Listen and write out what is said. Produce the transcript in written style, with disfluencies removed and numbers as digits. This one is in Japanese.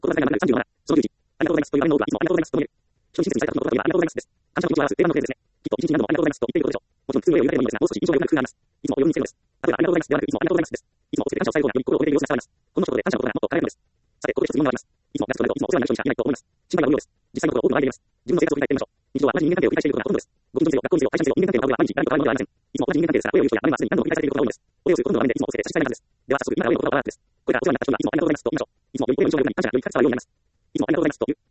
言葉遣いが737、その11、ありがとうございますという場面の多くはいつもありがとうございますと見える。人に親切にされたことの多くはありがとうございますです。感謝の気持ちは表す定番のフレーズですね。きっと一日何度もありがとうございますと言っていることでしょう。もちろん普通の例を言うだけでもいいですが、もう少し印象が良くなる工夫があります。いつもを余韻につけるのです。例えばありがとうございますではなく、いつもありがとうございますです。いつもをつけて感謝を最後により心を込めている様子が伝わります。この一言で感謝のことがもっと変えるのです。さて、ここで一つ疑問があります。いつも同じ人でいつもお世話になる人にしかいないと思います。心配が多いようです。実際のところ多くの間で言います。自分の生活を振り返ってみましょう。日常は同じ人間関係を繰り返していることがほとんどです。ご近所にせよ、学校にせよ、会社にせよ、人間関係の壁は毎日やられることがあるのではありません。いつも同じ人間関係ですが、お礼を言う人や、あるいはすでに何度も繰り返されていることが多いのです。お礼をすることの場面でいつもお世話したいはずです。では早速、今からお礼の言葉を表すです。これからお世話になった人にはいつもありがとうございますと言いましょう。いつもよりお礼を言う人がよくなり、感謝がより伝わるようになります。いつもありがとうございますという